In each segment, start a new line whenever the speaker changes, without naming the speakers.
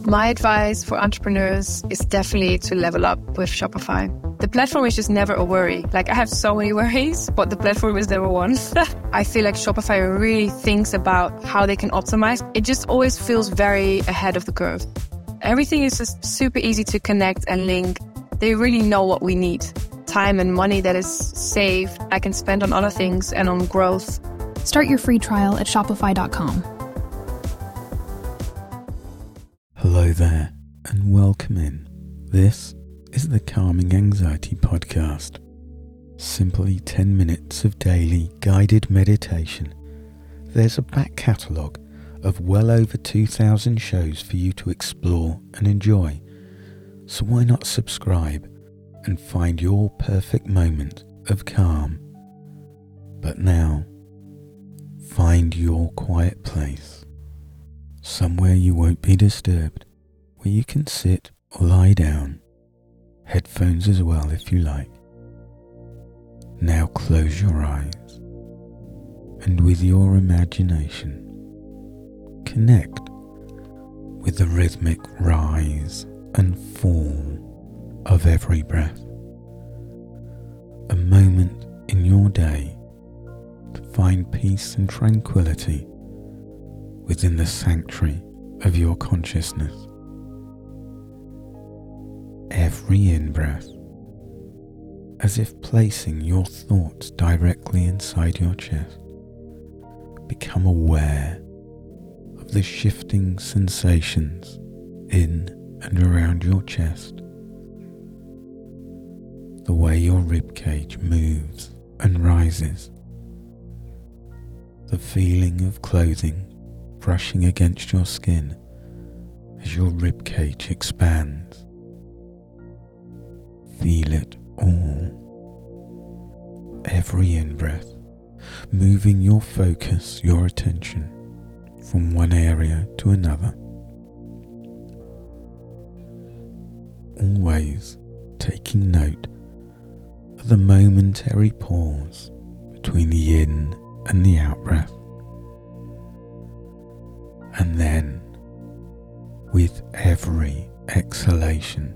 My advice for entrepreneurs is definitely to level up with Shopify. The platform is just never a worry. Like, I have so many worries, but the platform is never one. I feel like Shopify really thinks about how they can optimize. It just always feels very ahead of the curve. Everything is just super easy to connect and link. They really know what we need. Time and money that is saved, I can spend on other things and on growth.
Start your free trial at shopify.com.
Hello there, and welcome in. This is the Calming Anxiety Podcast. Simply 10 minutes of daily guided meditation. There's a back catalogue of well over 2,000 shows for you to explore and enjoy. So why not subscribe and find your perfect moment of calm? But now, find your quiet place. Somewhere you won't be disturbed, where you can sit or lie down. Headphones as well if you like. Now close your eyes and with your imagination, connect with the rhythmic rise and fall of every breath. A moment in your day to find peace and tranquility within the sanctuary of your consciousness. Every in-breath, as if placing your thoughts directly inside your chest, become aware of the shifting sensations in and around your chest, the way your ribcage moves and rises, the feeling of clothing brushing against your skin as your ribcage expands. Feel it all. Every in-breath, moving your focus, your attention from one area to another. Always taking note of the momentary pause between the in and the out breath. And then, with every exhalation,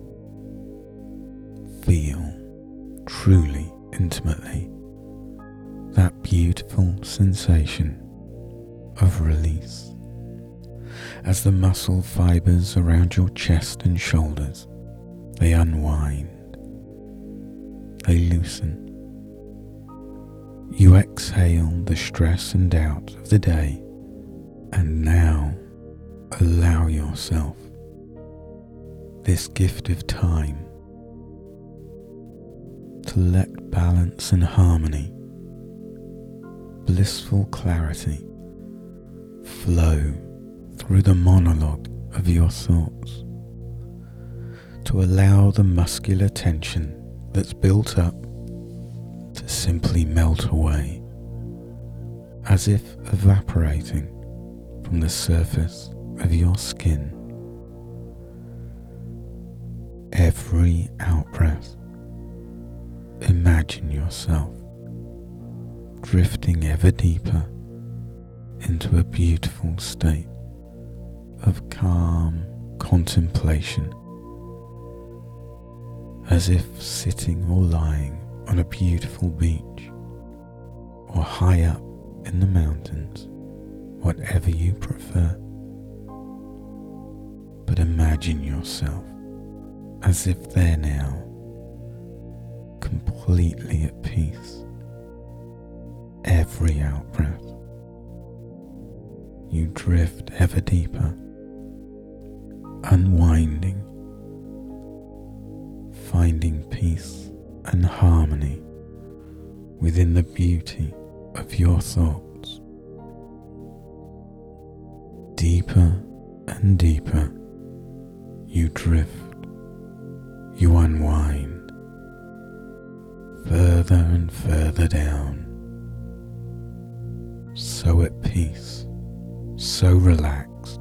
feel truly intimately that beautiful sensation of release as the muscle fibers around your chest and shoulders, they unwind, they loosen. You exhale the stress and doubt of the day, and now allow yourself this gift of time to let balance and harmony, blissful clarity flow through the monologue of your thoughts, to allow the muscular tension that's built up to simply melt away, as if evaporating from the surface of your skin. Every out-breath, imagine yourself drifting ever deeper into a beautiful state of calm contemplation, as if sitting or lying on a beautiful beach or high up in the mountains, whatever you prefer. But imagine yourself as if there now, completely at peace. Every out-breath, you drift ever deeper, unwinding, finding peace and harmony within the beauty of your thoughts. Deeper and deeper, you drift, you unwind, further and further down, so at peace, so relaxed,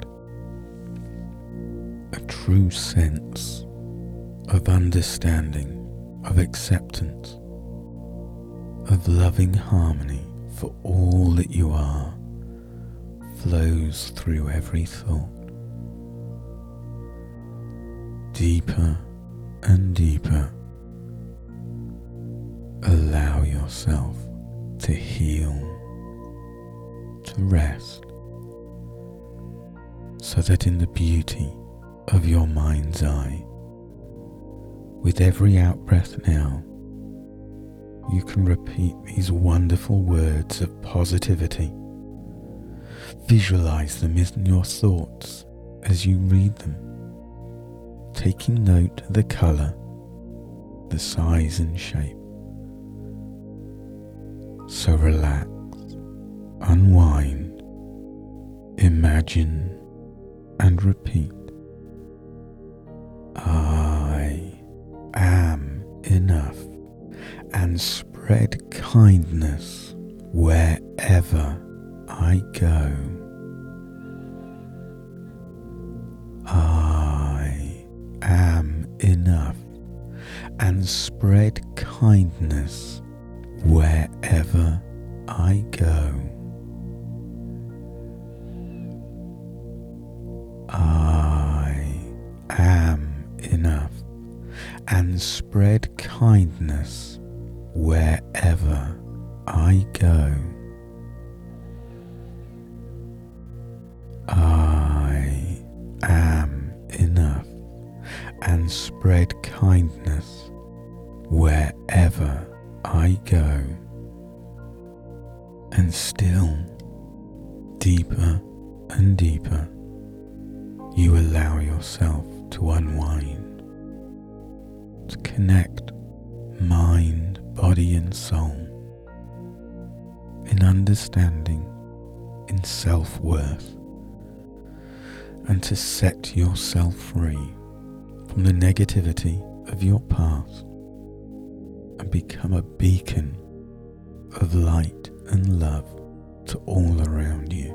a true sense of understanding, of acceptance, of loving harmony for all that you are flows through every thought, deeper and deeper. Allow yourself to heal, to rest, so that in the beauty of your mind's eye, with every out-breath now, you can repeat these wonderful words of positivity. Visualize them in your thoughts as you read them, taking note of the colour, the size and shape. So relax, unwind, imagine and repeat. I am enough, and spread kindness wherever I go. I am enough, and spread kindness wherever I go. I am enough, and spread kindness wherever I go. I am enough, and spread kindness wherever I go. And still, deeper and deeper, you allow yourself to unwind, to connect mind, body and soul in understanding, in self-worth, and to set yourself free from the negativity of your past and become a beacon of light and love to all around you.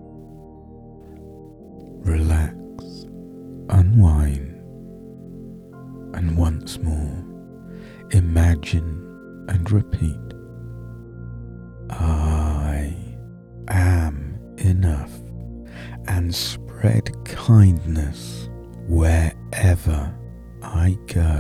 Relax, unwind, and once more imagine and repeat. I am enough, and spread kindness wherever I go.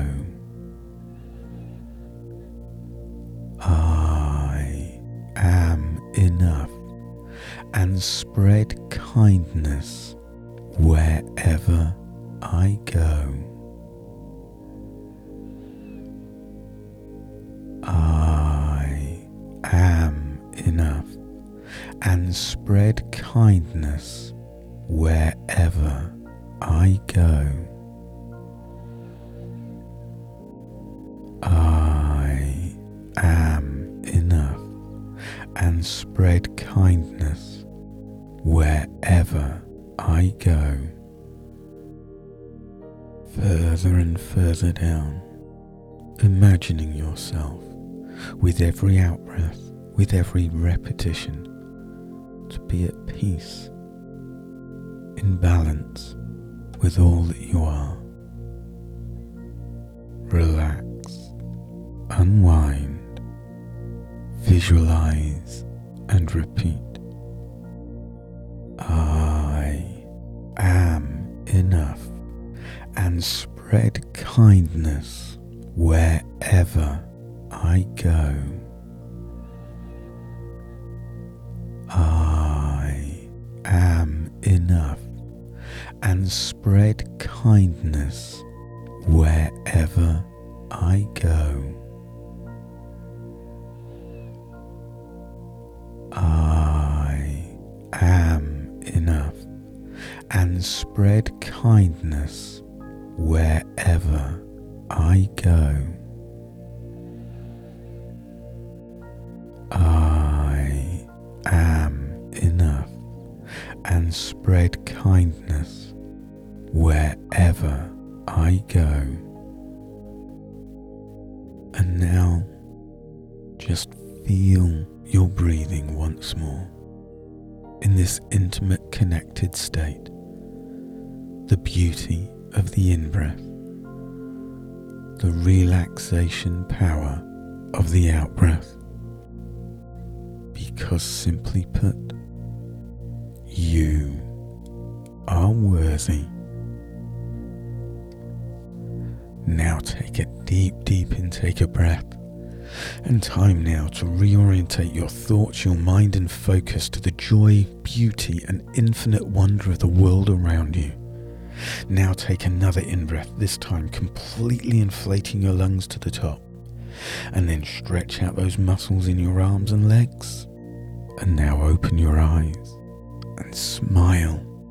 I am enough, and spread kindness wherever I go. I am enough, and spread kindness wherever I go. I am enough, and spread kindness wherever I go. Further and further down, imagining yourself with every out-breath, with every repetition, to be at peace, in balance with all that you are. Relax, unwind, visualize and repeat. I am enough, and spread kindness wherever I go. I am enough, and spread kindness wherever I go. I am enough, and spread kindness wherever I go. I am enough, and spread kindness wherever I go. And now, just feel your breathing once more in this intimate connected state, the beauty of the in-breath, the relaxation power of the out-breath. Because simply put, you are worthy. Now take a deep intake of breath. And time now to reorientate your thoughts, your mind and focus to the joy, beauty and infinite wonder of the world around you. Now take another in-breath, this time completely inflating your lungs to the top. And then stretch out those muscles in your arms and legs. And now open your eyes and smile.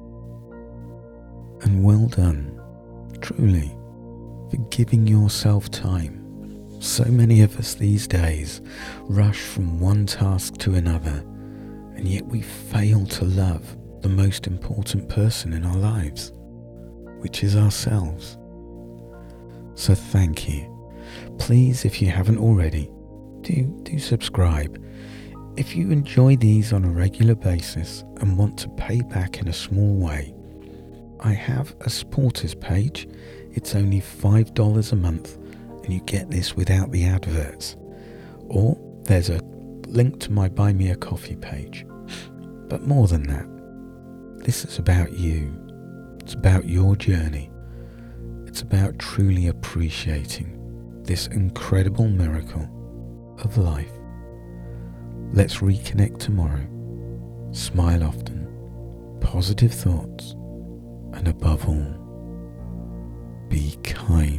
And well done, truly, for giving yourself time. So many of us these days rush from one task to another, and yet we fail to love the most important person in our lives, which is ourselves. So thank you. Please, if you haven't already, do subscribe. If you enjoy these on a regular basis and want to pay back in a small way, I have a supporters page. It's only $5 a month and you get this without the adverts. Or there's a link to my Buy Me a Coffee page. But more than that, this is about you. It's about your journey. It's about truly appreciating this incredible miracle of life. Let's reconnect tomorrow. Smile often, positive thoughts, and above all, be kind.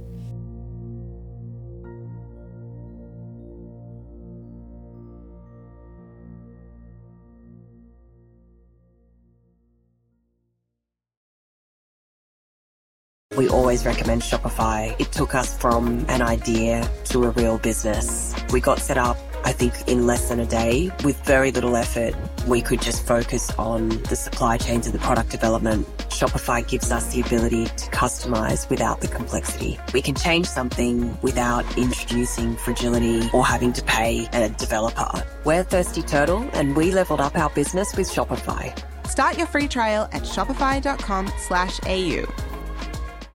We always recommend Shopify. It took us from an idea to a real business. We got set up, I think, in less than a day with very little effort. We could just focus on the supply chains and the product development. Shopify gives us the ability to customize without the complexity. We can change something without introducing fragility or having to pay a developer. We're Thirsty Turtle and we leveled up our business with Shopify.
Start your free trial at shopify.com/AU.